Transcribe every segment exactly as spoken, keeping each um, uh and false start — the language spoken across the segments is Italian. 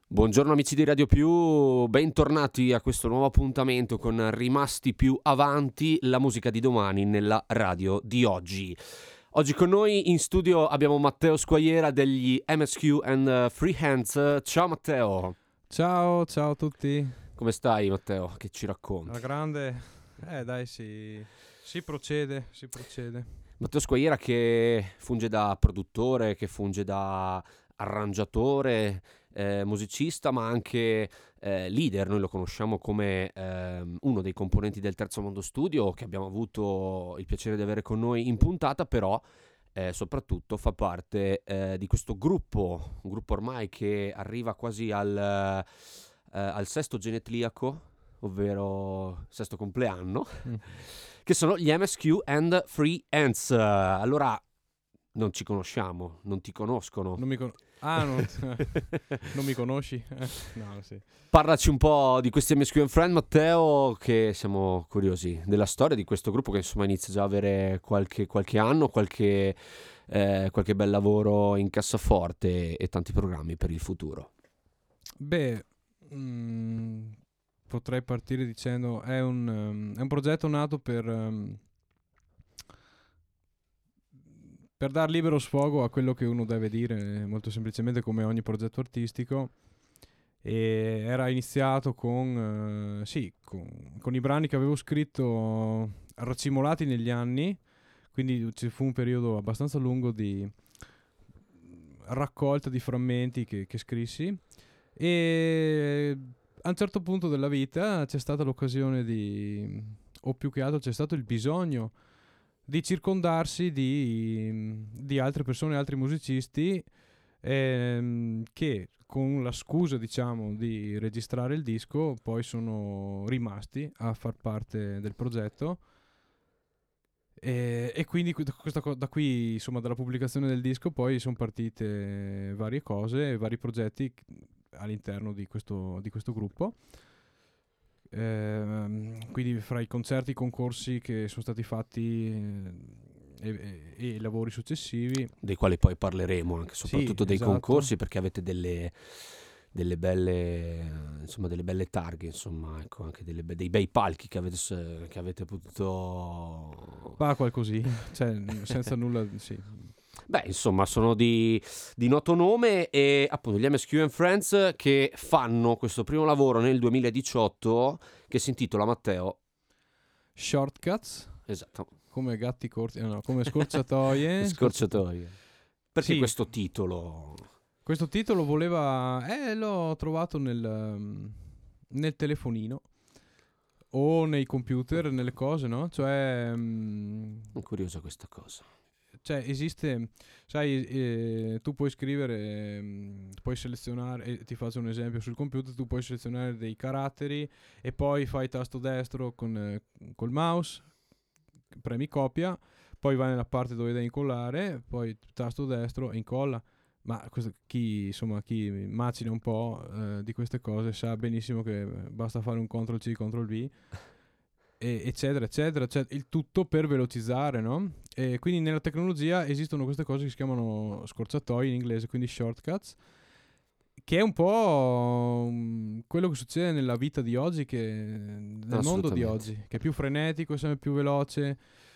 Buongiorno amici di Radio Più, bentornati a questo nuovo appuntamento con Rimasti più avanti, la musica di domani nella radio di oggi. Oggi con noi in studio abbiamo Matteo Squagliera degli M S Q and Freehands. Ciao Matteo. Ciao, ciao a tutti. Come stai Matteo? Che ci racconti? La grande, eh dai si, si procede, si procede. Matteo Squagliera che funge da produttore, che funge da arrangiatore, eh, musicista, ma anche eh, leader. Noi lo conosciamo come eh, uno dei componenti del Terzo Mondo Studio, che abbiamo avuto il piacere di avere con noi in puntata, però eh, soprattutto fa parte eh, di questo gruppo, un gruppo ormai che arriva quasi al, eh, al sesto genetliaco, ovvero sesto compleanno, mm. che sono gli M S Q and Freehands. Allora, non ci conosciamo, non ti conoscono. Non mi con- ah, non, non mi conosci? No, sì. Parlaci un po' di questi M S Q and Friends, Matteo, che siamo curiosi della storia di questo gruppo che insomma inizia già a avere qualche, qualche anno, qualche, eh, qualche bel lavoro in cassaforte e tanti programmi per il futuro. Beh, mh, potrei partire dicendo è un, um, è un progetto nato per... Um, Per dar libero sfogo a quello che uno deve dire, molto semplicemente come ogni progetto artistico. E era iniziato con, uh, sì, con, con i brani che avevo scritto racimolati negli anni, quindi ci fu un periodo abbastanza lungo di raccolta di frammenti che, che scrissi. E a un certo punto della vita c'è stata l'occasione di, o più che altro c'è stato il bisogno di circondarsi di, di altre persone, altri musicisti ehm, che con la scusa, diciamo, di registrare il disco poi sono rimasti a far parte del progetto e, e quindi questa co- da qui, insomma, dalla pubblicazione del disco poi sono partite varie cose, vari progetti all'interno di questo, di questo gruppo. Eh, quindi fra i concerti, i concorsi che sono stati fatti eh, e, e, e i lavori successivi, dei quali poi parleremo anche soprattutto sì, dei esatto. concorsi, perché avete delle delle belle insomma delle belle targhe, insomma, ecco, anche delle be- dei bei palchi che avete che avete potuto fa qualcosì, cioè senza nulla, sì. Beh, insomma, sono di, di noto nome e appunto gli M S Q and Friends che fanno questo primo lavoro nel duemiladiciotto che si intitola, Matteo, Shortcuts. Esatto. Come gatti corti, no, come scorciatoie. Scorciatoie. Perché sì. questo titolo? Questo titolo voleva, eh, l'ho trovato nel, nel telefonino o nei computer, nelle cose, no? Cioè... Um, È curiosa questa cosa. Cioè esiste, sai, eh, tu puoi scrivere, eh, puoi selezionare, eh, ti faccio un esempio, sul computer tu puoi selezionare dei caratteri e poi fai tasto destro con eh, col mouse, premi copia, poi vai nella parte dove devi incollare, poi tasto destro e incolla. Ma questo, chi insomma chi macina un po' eh, di queste cose sa benissimo che basta fare un control C, control V, e eccetera eccetera, cioè il tutto per velocizzare, no? E quindi nella tecnologia esistono queste cose che si chiamano scorciatoie in inglese, quindi shortcuts, che è un po' um, quello che succede nella vita di oggi, che nel mondo di oggi, che è più frenetico, sempre più veloce,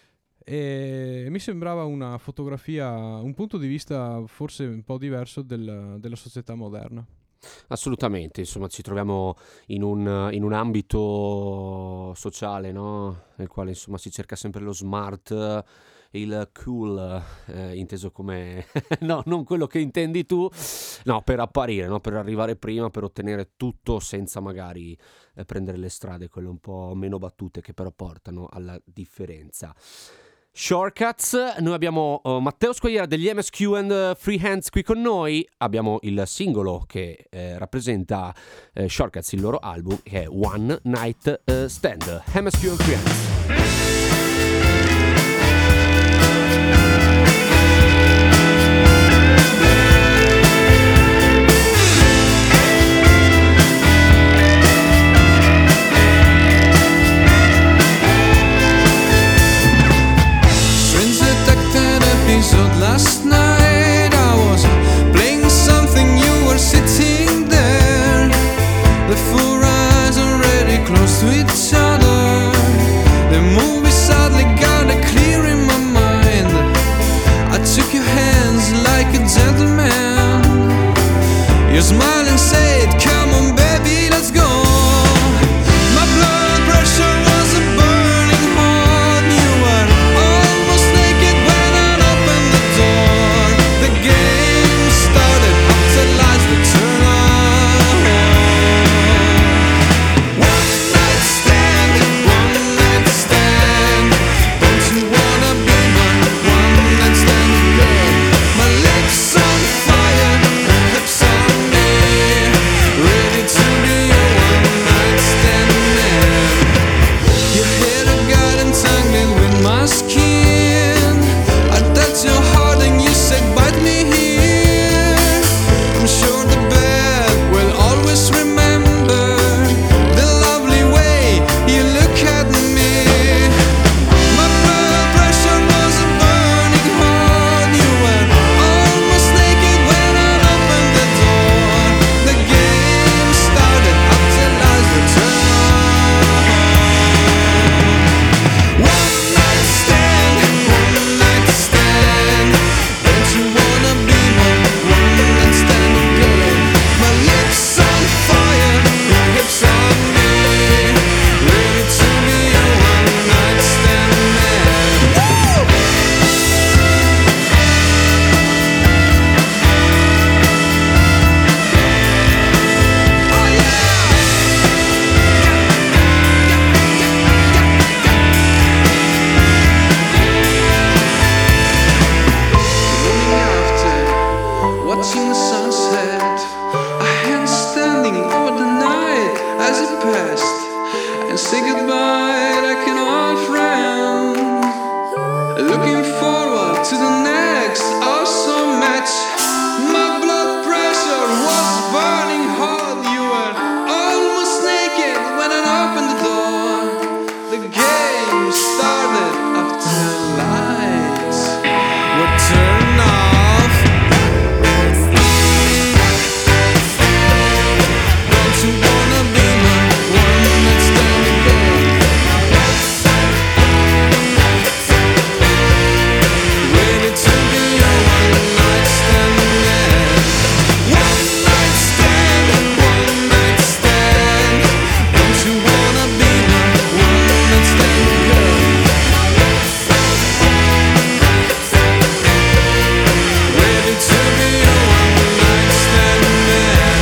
e mi sembrava una fotografia, un punto di vista forse un po' diverso del, della società moderna. Assolutamente, insomma ci troviamo in un, in un ambito sociale, no? Nel quale insomma si cerca sempre lo smart, il cool, eh, inteso come no, non quello che intendi tu, no, per apparire, no? Per arrivare prima, per ottenere tutto senza magari eh, prendere le strade, quelle un po' meno battute che però portano alla differenza. Shortcuts, noi abbiamo uh, Matteo Squagliera degli M S Q and Freehands qui con noi, abbiamo il singolo che eh, rappresenta eh, Shortcuts, il loro album, che è One Night uh, Stand. M S Q and Freehands. Last night I was playing something, you were sitting there. smile and say it, come on baby, let's go. My blood pressure wasn't burning hot. You were almost naked when I opened the door. The game started until lights would turn on. One night stand, one night stand. Don't you wanna be my one night stand girl? My lips on fire, hips on me, ready to be your one night stand man. Your hair got entangled with my skin. I touched your heart and you said bite me here. I'm sure the bed will always remember the lovely way you look at me. My blood pressure was burning hot. You were almost naked when I opened the door. The game started up till lights were turned on. One night stand, one night stand. Don't you wanna be my one night stand girl? My lips on fire, your hips on me, ready to be your one night stand man. Woo! Oh yeah! The morning after, watching the sunset, a hand standing over the night as it passed, and say goodbye like an old friend. Looking forward to the next awesome match. My blood pressure was burning hot. You were almost naked when I opened the door. The game started after the lights were turned off. Don't you wanna be my one night stand girl? Ready to be your one night stand man. One night stand, one night stand. Don't you wanna be my one night stand girl? Ready to be your one night stand man.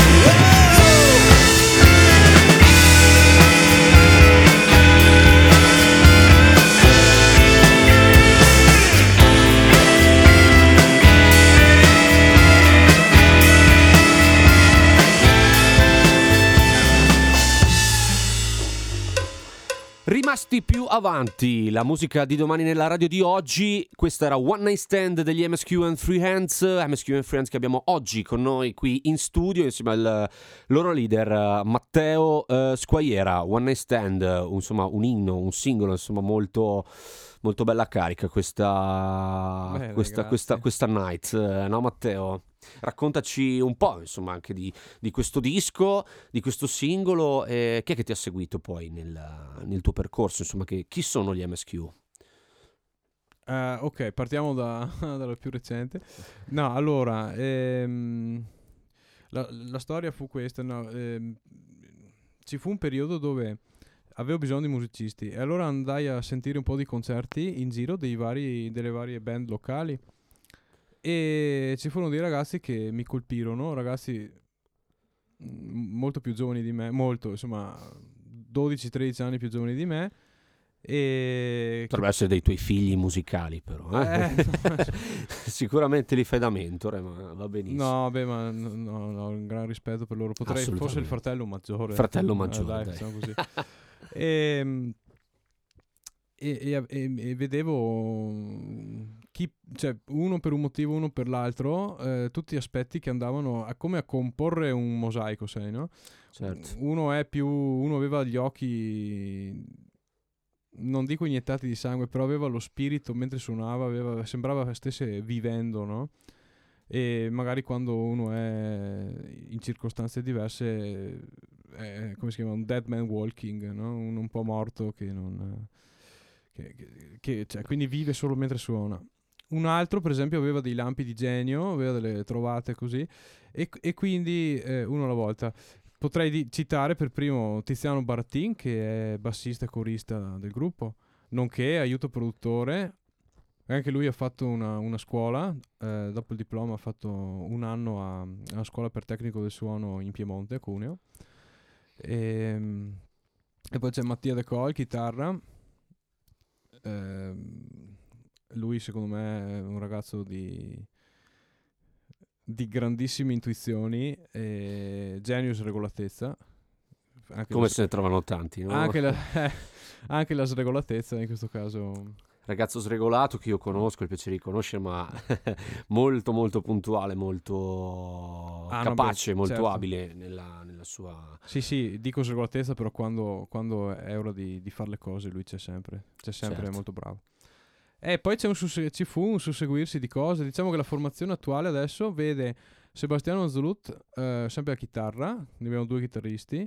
Rimasti più avanti, la musica di domani nella radio di oggi. Questa era One Night Stand degli M S Q and Three Hands. M S Q and Three Hands che abbiamo oggi con noi qui in studio insieme al loro leader eh, Matteo eh, Squaiera. One Night Stand, eh, insomma un inno, un singolo insomma molto molto bella carica questa Bene, questa, grazie. questa, questa night, eh, no Matteo? Raccontaci un po' insomma anche di, di questo disco, di questo singolo, e chi è che ti ha seguito poi nel, nel tuo percorso, insomma, che, chi sono gli M S Q? Eh, ok, partiamo da, dalla più recente. No, allora, ehm, la, la storia fu questa. No, ehm, ci fu un periodo dove avevo bisogno di musicisti e allora andai a sentire un po' di concerti in giro dei vari, delle varie band locali e ci furono dei ragazzi che mi colpirono, ragazzi mm, molto più giovani di me, molto, insomma, dodici tredici anni più giovani di me. E Potrebbero essere dei tuoi figli musicali, però. Eh? Eh, Sicuramente li fai da mentore, ma va benissimo. no, beh, ma no, no, no, un gran rispetto per loro. Potrei, forse il Assolutamente. fratello maggiore. Fratello Eh, maggiore, dai, dai. facciamo così. e, e, e, e- e vedevo chi, cioè, uno per un motivo, uno per l'altro, eh, tutti aspetti che andavano a, come a comporre un mosaico, sai, no? Certo. Uno è più, uno aveva gli occhi, non dico iniettati di sangue, però aveva lo spirito mentre suonava, aveva, sembrava stesse vivendo, no? E magari quando uno è in circostanze diverse è, come si chiama, un dead man walking, no? Un, un po' morto che non che, che- che- cioè, quindi vive solo mentre suona. un altro per esempio aveva dei lampi di genio, aveva delle trovate così, e, e quindi eh, uno alla volta. Potrei di- citare per primo Tiziano Barattin, che è bassista e corista del gruppo, nonché aiuto produttore. Anche lui ha fatto una, una scuola, eh, dopo il diploma ha fatto un anno a, alla scuola per tecnico del suono in Piemonte, a Cuneo. E, e poi c'è Mattia De Col, chitarra. Eh, lui secondo me è un ragazzo di, di grandissime intuizioni e genius regolatezza. Anche Come la, se ne trovano tanti, no? anche, la, eh, anche la sregolatezza in questo caso. Ragazzo sregolato che io conosco, il piacere di conoscere, ma molto molto puntuale, molto Ah, no, capace, beh, molto certo. abile nella, nella sua... Sì, sì, dico sregolatezza, però quando, quando è ora di, di fare le cose lui c'è sempre, c'è sempre, Certo. è molto bravo. E poi c'è un susse- ci fu un susseguirsi di cose. Diciamo che la formazione attuale adesso vede Sebastiano Zolut eh, sempre a chitarra, ne abbiamo due chitarristi.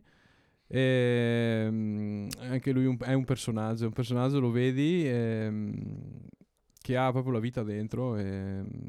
E, mm, anche lui un- è un personaggio, un personaggio lo vedi ehm, che ha proprio la vita dentro. E, mm,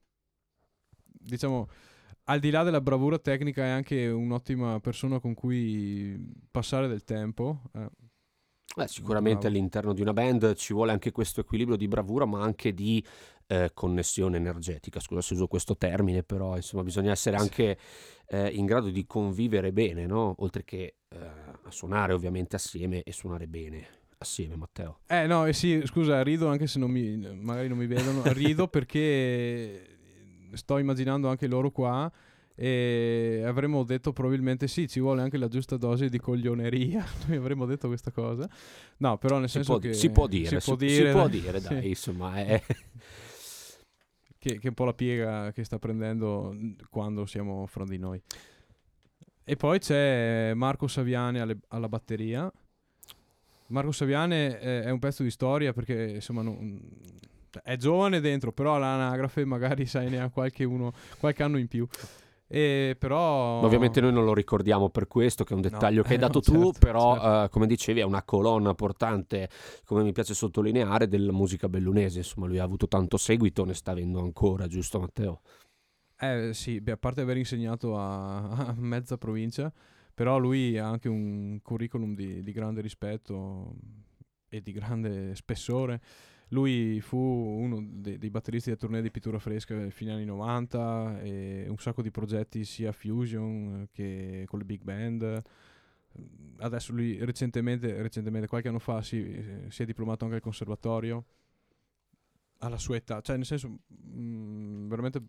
diciamo, al di là della bravura tecnica, è anche un'ottima persona con cui passare del tempo. eh. Beh, sicuramente Bravo. all'interno di una band ci vuole anche questo equilibrio di bravura, ma anche di eh, connessione energetica. Scusa se uso questo termine, però insomma bisogna essere anche eh, in grado di convivere bene, no? Oltre che eh, a suonare ovviamente assieme e suonare bene assieme, Matteo. Eh no, eh sì, scusa, rido anche se non mi, magari non mi vedono, rido perché sto immaginando anche loro qua e avremmo detto probabilmente sì, ci vuole anche la giusta dose di coglioneria, noi avremmo detto questa cosa. No, però nel Si senso può, che si può dire, si può si- dire, si può dai, dire, sì, dai, insomma, è... che, che è un po' la piega che sta prendendo quando siamo fra di noi. E poi c'è Marco Saviane alle- alla batteria. Marco Saviane eh, è un pezzo di storia perché insomma non- è giovane dentro, però all'anagrafe magari sai ne ha qualche, uno, qualche anno in più. E però Ma ovviamente noi non lo ricordiamo per questo, che è un No, dettaglio che hai eh, no, dato tu, certo, però certo. eh, come dicevi è una colonna portante, come mi piace sottolineare, della musica bellunese. Insomma, lui ha avuto tanto seguito, ne sta avendo ancora, giusto Matteo? Eh sì, beh, a parte aver insegnato a, a mezza provincia, però lui ha anche un curriculum di, di grande rispetto e di grande spessore. Lui fu uno dei, dei batteristi del tournée di Pittura Fresca nei fine anni novanta e un sacco di progetti sia fusion eh, che con le big band. Adesso lui recentemente, recentemente qualche anno fa, si, eh, si è diplomato anche al conservatorio alla sua età, cioè nel senso mh, veramente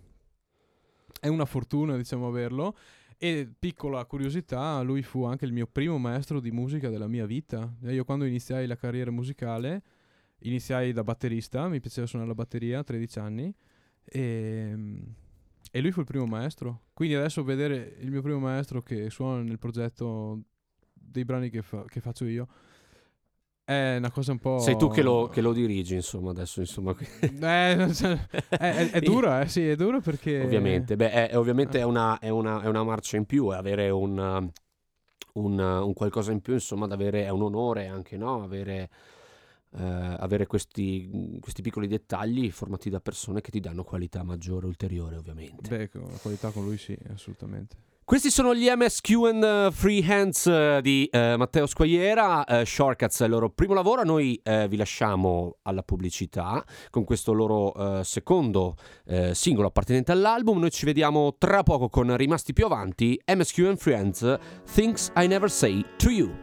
è una fortuna diciamo averlo. E piccola curiosità, lui fu anche il mio primo maestro di musica della mia vita. E io quando iniziai la carriera musicale iniziai da batterista, mi piaceva suonare la batteria a tredici anni e, e lui fu il primo maestro. Quindi adesso vedere il mio primo maestro che suona nel progetto dei brani che, fa- che faccio io è una cosa un po'... Sei tu che lo, che lo dirigi, insomma, adesso, insomma. Eh, non so, è, è- è dura, eh, sì, è dura perché... Ovviamente, beh, è, è- ovviamente è una, è, una, è una marcia in più, è avere un, un, un qualcosa in più, insomma, da avere, è un onore anche, no? Avere, eh, avere questi, questi piccoli dettagli formati da persone che ti danno qualità maggiore, ulteriore, ovviamente. Beh, con la qualità con lui sì, assolutamente. Questi sono gli M S Q and uh, Free Hands uh, di uh, Matteo Squagliera. uh, Shortcuts è il loro primo lavoro. Noi uh, vi lasciamo alla pubblicità con questo loro uh, secondo uh, singolo appartenente all'album. Noi ci vediamo tra poco con Rimasti più avanti, M S Q and Free Hands, Things I Never Say to You.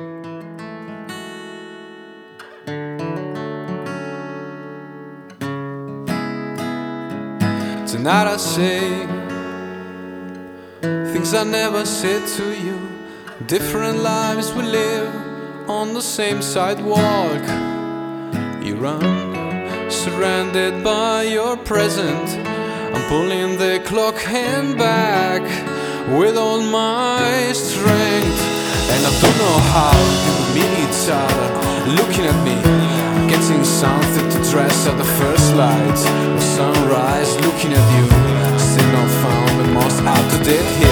Tonight I say things I never said to you. Different lives we live on the same sidewalk. You run, surrounded by your present. I'm pulling the clock hand back with all my strength. And I don't know how we meet each other, looking at me, getting something to dress at the first light of sunrise. Looking at you, still not found the most up-to-date hit.